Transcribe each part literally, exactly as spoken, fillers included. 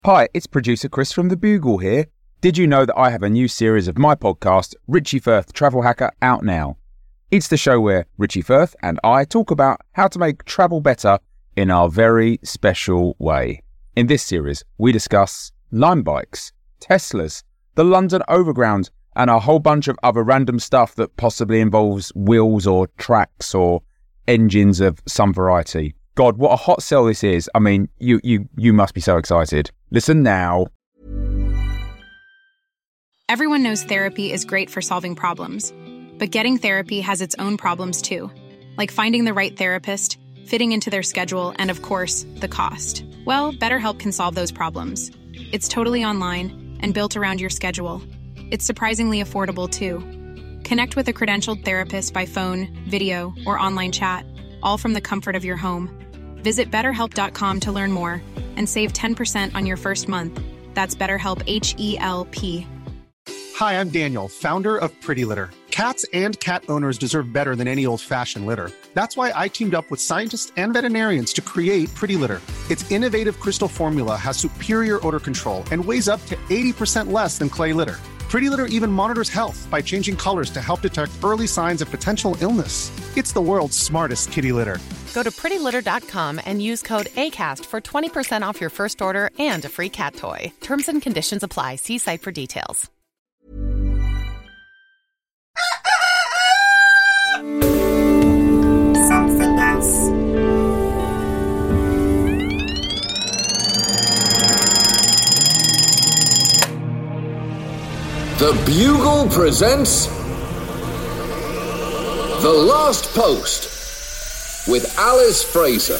Hi, it's producer Chris from The Bugle here. Did you know that I have a new series of my podcast, Richie Firth Travel Hacker, out now? It's the show where Richie Firth and I talk about how to make travel better in our very special way. In this series, we discuss Lime bikes, Teslas, the London Overground, and a whole bunch of other random stuff that possibly involves wheels or tracks or engines of some variety. God, what a hot sell this is. I mean, you you you must be so excited. Listen now. Everyone knows therapy is great for solving problems, but getting therapy has its own problems too, like finding the right therapist, fitting into their schedule, and of course, the cost. Well, BetterHelp can solve those problems. It's totally online and built around your schedule. It's surprisingly affordable too. Connect with a credentialed therapist by phone, video, or online chat, all from the comfort of your home. Visit better help dot com to learn more and save ten percent on your first month. That's BetterHelp, H E L P. Hi, I'm Daniel, founder of Pretty Litter. Cats and cat owners deserve better than any old-fashioned litter. That's why I teamed up with scientists and veterinarians to create Pretty Litter. Its innovative crystal formula has superior odor control and weighs up to eighty percent less than clay litter. Pretty Litter even monitors health by changing colors to help detect early signs of potential illness. It's the world's smartest kitty litter. Go to pretty litter dot com and use code ACAST for twenty percent off your first order and a free cat toy. Terms and conditions apply. See site for details. Something else. The Bugle presents The Last Post with Alice Fraser.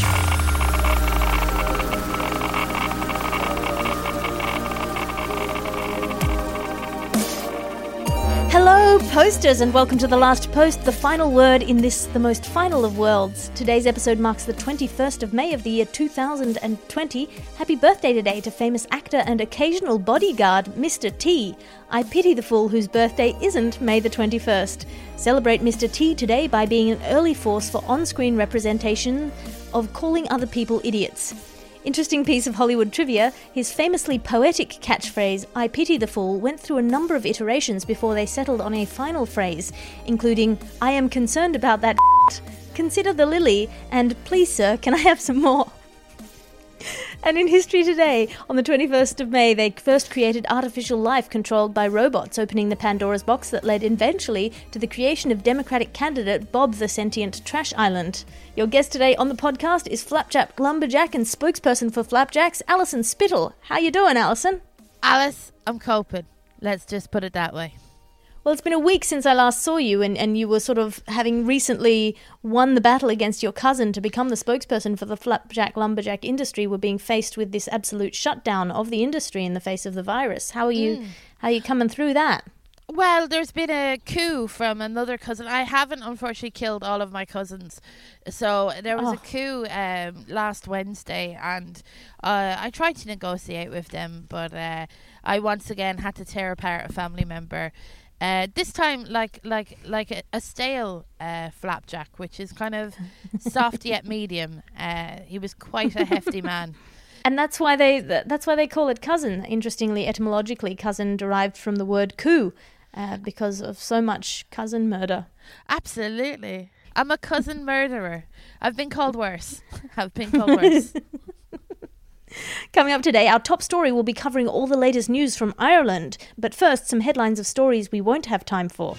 Hello, posters, and welcome to The Last Post, the final word in this, the most final of worlds. Today's episode marks the twenty-first of May of the year two thousand twenty. Happy birthday today to famous actor and occasional bodyguard, Mister T. I pity the fool whose birthday isn't May the twenty-first. Celebrate Mister T today by being an early force for on-screen representation of calling other people idiots. Interesting piece of Hollywood trivia, his famously poetic catchphrase, I pity the fool, went through a number of iterations before they settled on a final phrase, including, I am concerned about that consider the lily, and please sir, can I have some more? And in history today, on the twenty-first of May, they first created artificial life controlled by robots, opening the Pandora's box that led eventually to the creation of Democratic candidate Bob the Sentient Trash Island. Your guest today on the podcast is Flapjack Lumberjack and spokesperson for Flapjacks, Alison Spittle. How you doing, Alison? Alice, I'm coping. Let's just put it that way. Well, it's been a week since I last saw you, and, and you were sort of having recently won the battle against your cousin to become the spokesperson for the Flapjack Lumberjack industry. We're being faced with this absolute shutdown of the industry in the face of the virus. How are you? Mm. How are you coming through that? Well, there's been a coup from another cousin. I haven't, unfortunately, killed all of my cousins. So there was oh. a coup um, last Wednesday, and uh, I tried to negotiate with them, but uh, I once again had to tear apart a family member. Uh, this time, like like like a, a stale uh, flapjack, which is kind of soft yet medium. Uh, he was quite a hefty man, and that's why they that's why they call it cousin. Interestingly, etymologically, cousin derived from the word coup, uh, because of so much cousin murder. Absolutely, I'm a cousin murderer. I've been called worse. I've been called worse. Coming up today, our top story will be covering all the latest news from Ireland. But first, some headlines of stories we won't have time for.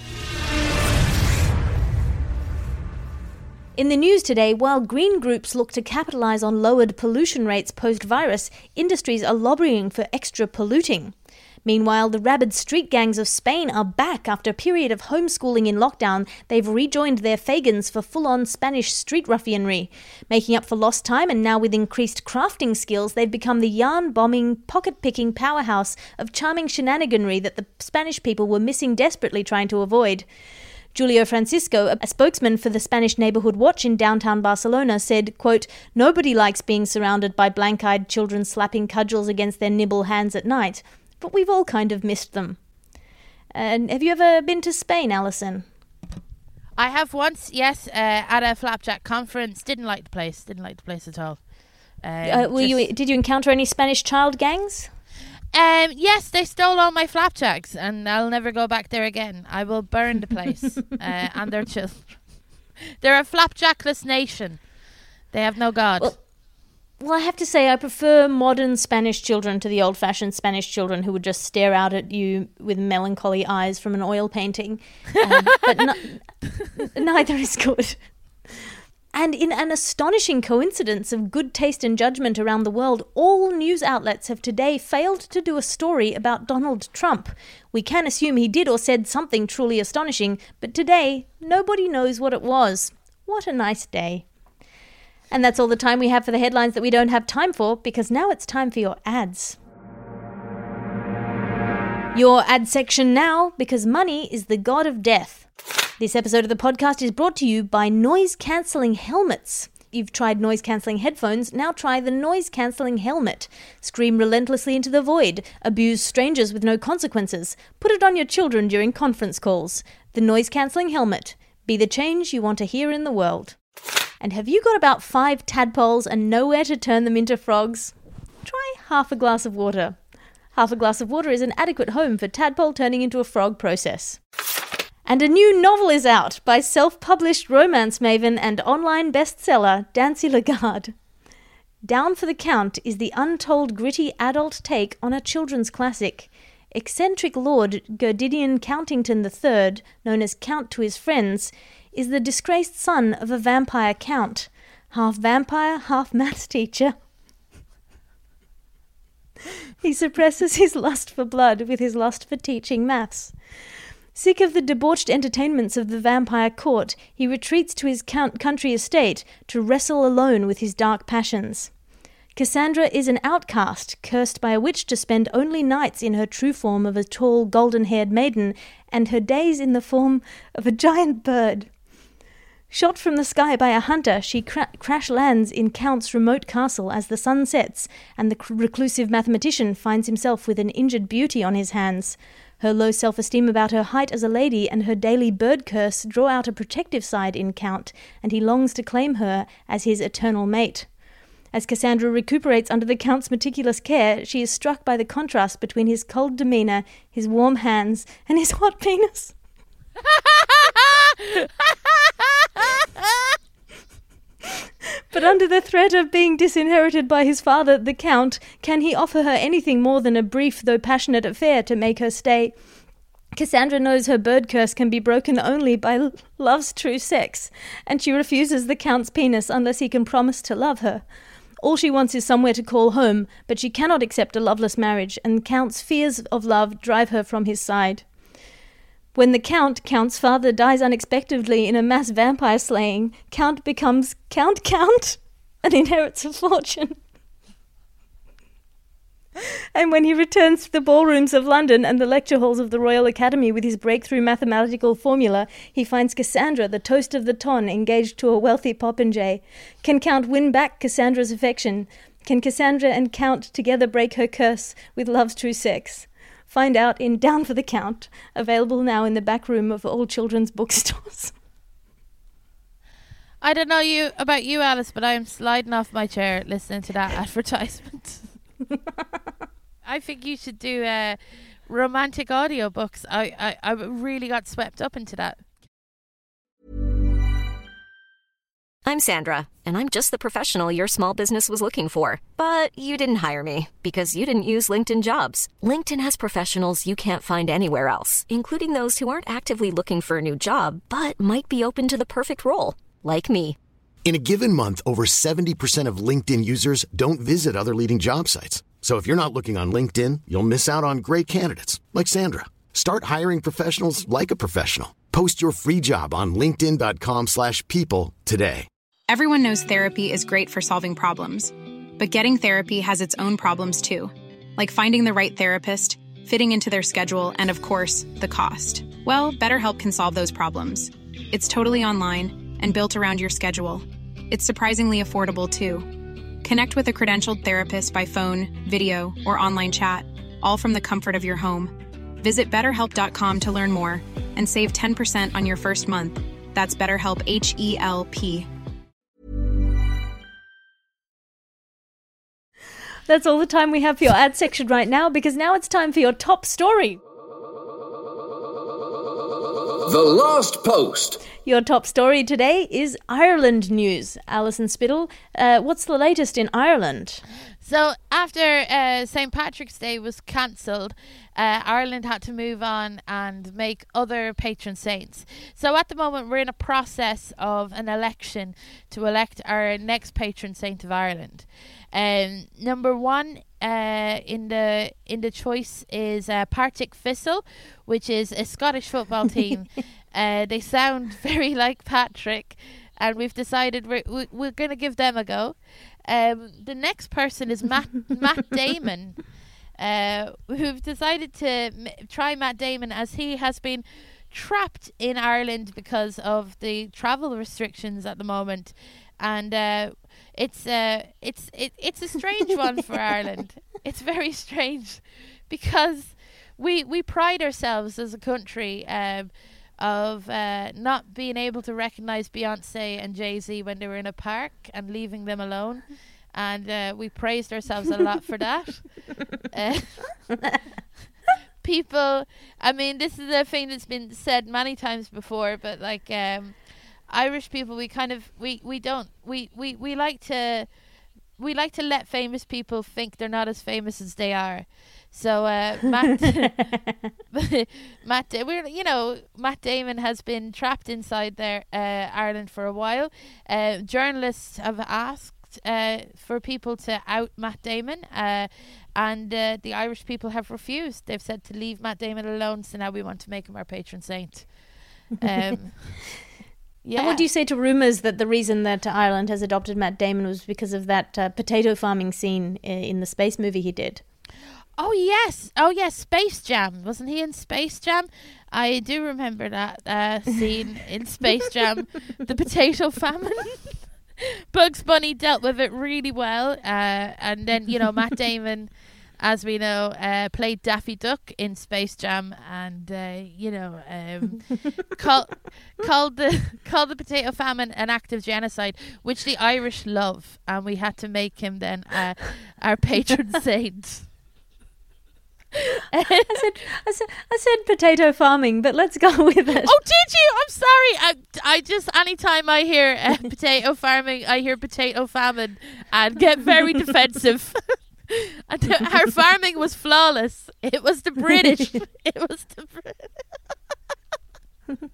In the news today, while green groups look to capitalise on lowered pollution rates post-virus, industries are lobbying for extra polluting. Meanwhile, the rabid street gangs of Spain are back after a period of homeschooling in lockdown. They've rejoined their Fagans for full-on Spanish street ruffianry. Making up for lost time and now with increased crafting skills, they've become the yarn-bombing, pocket-picking powerhouse of charming shenaniganry that the Spanish people were missing desperately trying to avoid. Julio Francisco, a spokesman for the Spanish Neighbourhood Watch in downtown Barcelona, said, quote, nobody likes being surrounded by blank-eyed children slapping cudgels against their nibble hands at night. But we've all kind of missed them. And have you ever been to Spain, Alison? I have once, yes, uh, at a Flapjack conference. Didn't like the place. Didn't like the place at all. Um, uh, were you? Did you encounter any Spanish child gangs? Um, yes, they stole all my flapjacks, and I'll never go back there again. I will burn the place uh, and their children. They're a flapjackless nation. They have no God. Well, well, I have to say, I prefer modern Spanish children to the old-fashioned Spanish children who would just stare out at you with melancholy eyes from an oil painting. Um, but no, neither is good. And in an astonishing coincidence of good taste and judgment around the world, all news outlets have today failed to do a story about Donald Trump. We can assume he did or said something truly astonishing, but today, nobody knows what it was. What a nice day. And that's all the time we have for the headlines that we don't have time for, because now it's time for your ads. Your ad section now, because money is the god of death. This episode of the podcast is brought to you by noise-cancelling helmets. You've tried noise-cancelling headphones, now try the noise-cancelling helmet. Scream relentlessly into the void, abuse strangers with no consequences, put it on your children during conference calls. The noise-cancelling helmet. Be the change you want to hear in the world. And have you got about five tadpoles and nowhere to turn them into frogs? Try half a glass of water. Half a glass of water is an adequate home for tadpole turning into a frog process. And a new novel is out by self-published romance maven and online bestseller Dancy Lagarde. Down for the Count is the untold gritty adult take on a children's classic. Eccentric Lord Gerdidian Countington the Third, known as Count to his friends, is the disgraced son of a vampire count. Half vampire, half maths teacher. He suppresses his lust for blood with his lust for teaching maths. Sick of the debauched entertainments of the vampire court, he retreats to his count- country estate to wrestle alone with his dark passions. Cassandra is an outcast, cursed by a witch to spend only nights in her true form of a tall, golden-haired maiden, and her days in the form of a giant bird. Shot from the sky by a hunter, she cra- crash lands in Count's remote castle as the sun sets, and the reclusive mathematician finds himself with an injured beauty on his hands. Her low self-esteem about her height as a lady and her daily bird curse draw out a protective side in Count, and he longs to claim her as his eternal mate. As Cassandra recuperates under the Count's meticulous care, she is struck by the contrast between his cold demeanour, his warm hands, and his hot penis. But under the threat of being disinherited by his father, the Count, can he offer her anything more than a brief though passionate affair to make her stay? Cassandra knows her bird curse can be broken only by love's true sex, and she refuses the Count's penis unless he can promise to love her. All she wants is somewhere to call home, but she cannot accept a loveless marriage, and Count's fears of love drive her from his side. When the Count, Count's father, dies unexpectedly in a mass vampire slaying, Count becomes Count Count and inherits a fortune. And when he returns to the ballrooms of London and the lecture halls of the Royal Academy with his breakthrough mathematical formula, he finds Cassandra, the toast of the ton, engaged to a wealthy popinjay. Can Count win back Cassandra's affection? Can Cassandra and Count together break her curse with love's true sex? Find out in Down for the Count, available now in the back room of all children's bookstores. I don't know you about you, Alice, but I'm sliding off my chair listening to that advertisement. I think you should do uh, romantic audiobooks. I, I, I really got swept up into that. I'm Sandra, and I'm just the professional your small business was looking for. But you didn't hire me because you didn't use LinkedIn Jobs. LinkedIn has professionals you can't find anywhere else, including those who aren't actively looking for a new job, but might be open to the perfect role, like me. In a given month, over seventy percent of LinkedIn users don't visit other leading job sites. So if you're not looking on LinkedIn, you'll miss out on great candidates like Sandra. Start hiring professionals like a professional. Post your free job on linkedin.com slash people today. Everyone knows therapy is great for solving problems, but getting therapy has its own problems too, like finding the right therapist, fitting into their schedule, and of course, the cost. Well, BetterHelp can solve those problems. It's totally online and built around your schedule. It's surprisingly affordable too. Connect with a credentialed therapist by phone, video, or online chat, all from the comfort of your home. Visit better help dot com to learn more and save ten percent on your first month. That's BetterHelp, H E L P. That's all the time we have for your ad section right now, because now it's time for your top story. The Last Post. Your top story today is Ireland news. Alison Spittle, uh, what's the latest in Ireland? So after uh, Saint Patrick's Day was cancelled, uh, Ireland had to move on and make other patron saints. So at the moment we're in a process of an election to elect our next patron saint of Ireland. Um, number one uh, in the in the choice is uh, Partick Thistle, which is a Scottish football team. uh, they sound very like Patrick, and we've decided we're we, we're going to give them a go. Um, the next person is Matt Matt Damon. Uh, who've decided to m- try Matt Damon, as he has been trapped in Ireland because of the travel restrictions at the moment, and uh, it's uh, it's it, it's a strange one for Ireland. It's very strange because we we pride ourselves as a country um, of uh, not being able to recognise Beyonce and Jay-Z when they were in a park and leaving them alone. And uh, we praised ourselves a lot for that. Uh, people, I mean, this is a thing that's been said many times before, but like um, Irish people, we kind of, we, we don't, we, we, we like to, we like to let famous people think they're not as famous as they are. So uh, Matt, Matt, we're you know Matt Damon has been trapped inside there, uh, Ireland for a while. Uh, journalists have asked uh, for people to out Matt Damon, uh, and uh, the Irish people have refused. They've said to leave Matt Damon alone. So now we want to make him our patron saint. Um, yeah. And what do you say to rumours that the reason that Ireland has adopted Matt Damon was because of that uh, potato farming scene in the space movie he did? Oh yes, oh yes, Space Jam. Wasn't he in Space Jam? I do remember that uh, scene in Space Jam, the potato famine. Bugs Bunny dealt with it really well, uh, and then you know Matt Damon, as we know, uh, played Daffy Duck in Space Jam, and uh, you know um, called called the called the potato famine an act of genocide, which the Irish love, and we had to make him then uh, our patron saint. I said, I said, I said potato farming, but let's go with it. Oh, did you? I'm sorry. I, I just anytime I hear uh, potato farming, I hear potato famine, and get very defensive. And our farming was flawless. It was the British. It was the British.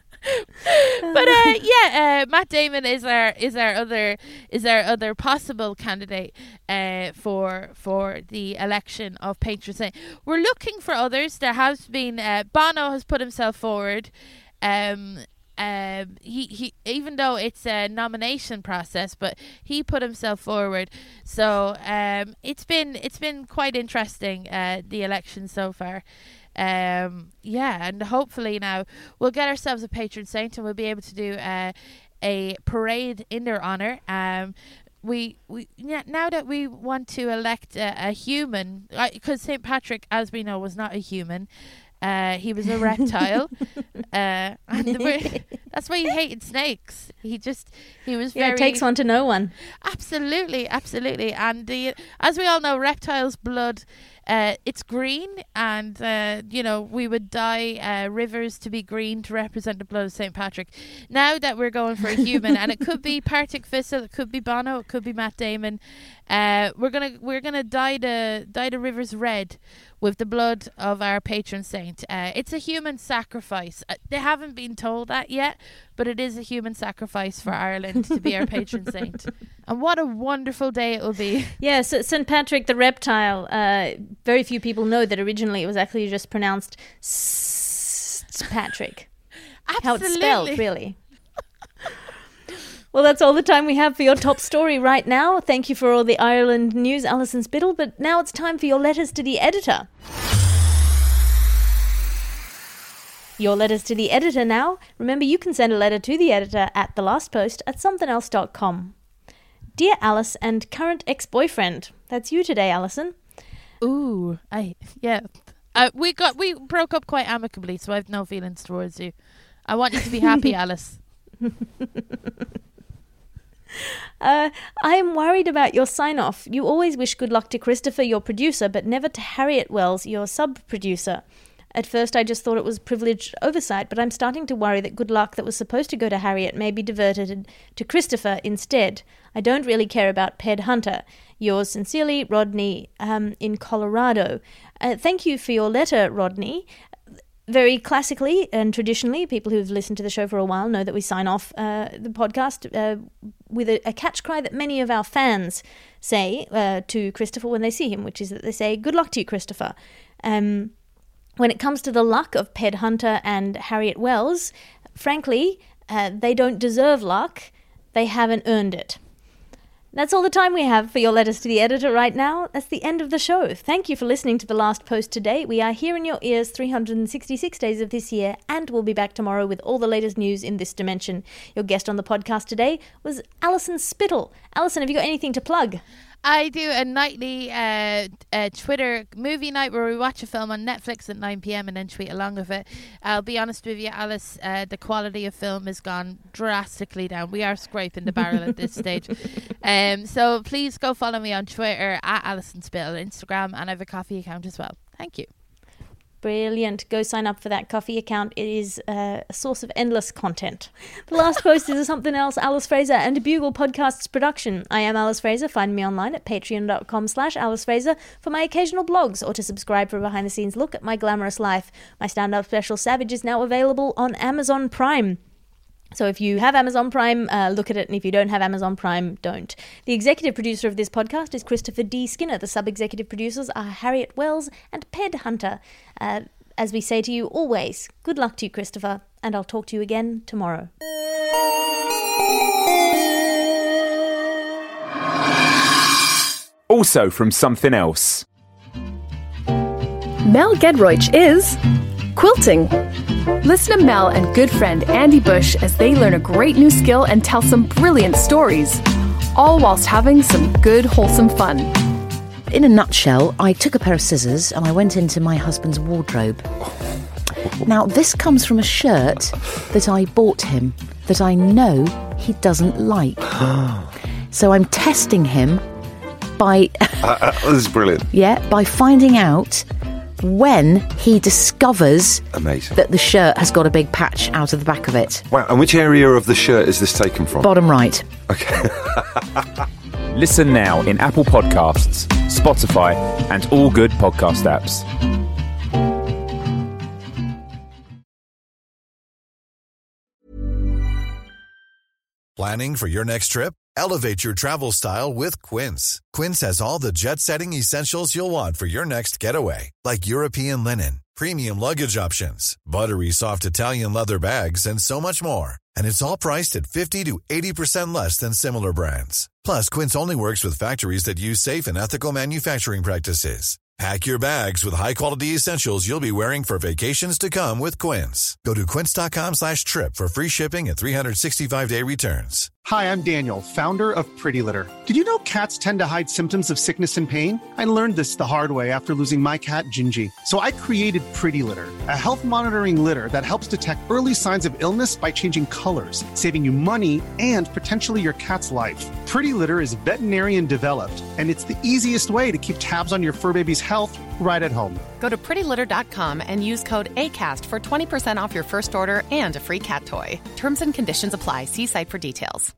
But uh, yeah, uh, Matt Damon is our is our other is our other possible candidate uh, for for the election of patron saint. We're looking for others. There has been uh, Bono has put himself forward. Um, um, he he even though it's a nomination process, but he put himself forward. So um, it's been it's been quite interesting uh, the election so far. Um, yeah, and hopefully now we'll get ourselves a patron saint and we'll be able to do uh, a parade in their honour. Um, we we yeah, now that we want to elect a, a human, because Saint Patrick, as we know, was not a human. Uh, he was a reptile. uh, and the, that's why he hated snakes. He just he was very. Yeah, it takes one to know one. Absolutely, absolutely, and the, as we all know, reptiles' blood. Uh, it's green, and uh, you know we would dye uh, rivers to be green to represent the blood of Saint Patrick. Now that we're going for a human, and it could be Partick Thistle, it could be Bono, it could be Matt Damon. Uh, we're gonna we're gonna dye the dye the rivers red with the blood of our patron saint. Uh, it's a human sacrifice. Uh, they haven't been told that yet, but it is a human sacrifice for Ireland to be our patron saint. And what a wonderful day it will be. Yes, yeah, so Saint Patrick the reptile. Uh, very few people know that originally it was actually just pronounced S- Patrick. How it's spelled, really. Well, that's all the time we have for your top story right now. Thank you for all the Ireland news, Alison Spittle. But now it's time for your letters to the editor. Your letters to the editor now. Remember, you can send a letter to the editor at the last post at something else dot com. Dear Alice and current ex-boyfriend. That's you today, Alison. Ooh, I yeah. Uh, we got we broke up quite amicably, so I have no feelings towards you. I want you to be happy, Alice. Uh, I am worried about your sign-off. You always wish good luck to Christopher, your producer, but never to Harriet Wells, your sub-producer. At first I just thought it was privileged oversight, but I'm starting to worry that good luck that was supposed to go to Harriet may be diverted to Christopher instead. I don't really care about Ped Hunter. Yours sincerely, Rodney, um, in Colorado. Uh, thank you for your letter, Rodney. Very classically and traditionally, people who've listened to the show for a while know that we sign off uh, the podcast uh, with a, a catch cry that many of our fans say uh, to Christopher when they see him, which is that they say, good luck to you, Christopher. Um, when it comes to the luck of Ped Hunter and Harriet Wells, frankly, uh, they don't deserve luck. They haven't earned it. That's all the time we have for your letters to the editor right now. That's the end of the show. Thank you for listening to The Last Post today. We are here in your ears three hundred sixty-six days of this year, and we'll be back tomorrow with all the latest news in this dimension. Your guest on the podcast today was Alison Spittle. Alison, have you got anything to plug? I do a nightly uh, uh, Twitter movie night where we watch a film on Netflix at nine p.m. and then tweet along with it. I'll be honest with you, Alice, uh, the quality of film has gone drastically down. We are scraping the barrel at this stage. Um, so please go follow me on Twitter at Alison Spittle, Instagram, and I have a coffee account as well. Thank you. Brilliant. Go sign up for that coffee account. It is uh, a source of endless content. The Last Post is a Something Else, Alice Fraser and a Bugle Podcasts production. I am Alice Fraser. Find me online at patreon.com slash Alice Fraser for my occasional blogs or to subscribe for a behind-the-scenes look at my glamorous life. My stand-up special, Savage, is now available on Amazon Prime. So if you have Amazon Prime, uh, look at it, and if you don't have Amazon Prime, don't. The executive producer of this podcast is Christopher D. Skinner. The sub-executive producers are Harriet Wells and Ped Hunter. Uh, as we say to you always, good luck to you, Christopher, and I'll talk to you again tomorrow. Also from Something Else. Mel Gedroych is quilting. Listen to Mel and good friend Andy Bush as they learn a great new skill and tell some brilliant stories, all whilst having some good, wholesome fun. In a nutshell, I took a pair of scissors and I went into my husband's wardrobe. Now, this comes from a shirt that I bought him that I know he doesn't like. So I'm testing him by... uh, uh, this is brilliant. Yeah, by finding out when he discovers Amazing. that the shirt has got a big patch out of the back of it. Wow, and which area of the shirt is this taken from? Bottom right. Okay. Listen now in Apple Podcasts, Spotify, and all good podcast apps. Planning for your next trip? Elevate your travel style with Quince. Quince has all the jet-setting essentials you'll want for your next getaway, like European linen, premium luggage options, buttery soft Italian leather bags, and so much more. And it's all priced at fifty to eighty percent less than similar brands. Plus, Quince only works with factories that use safe and ethical manufacturing practices. Pack your bags with high-quality essentials you'll be wearing for vacations to come with Quince. Go to quince.com slash trip for free shipping and three sixty-five day returns. Hi, I'm Daniel, founder of Pretty Litter. Did you know cats tend to hide symptoms of sickness and pain? I learned this the hard way after losing my cat, Gingy. So I created Pretty Litter, a health monitoring litter that helps detect early signs of illness by changing colors, saving you money and potentially your cat's life. Pretty Litter is veterinarian developed, and it's the easiest way to keep tabs on your fur baby's health right at home. Go to pretty litter dot com and use code ACAST for twenty percent off your first order and a free cat toy. Terms and conditions apply. See site for details.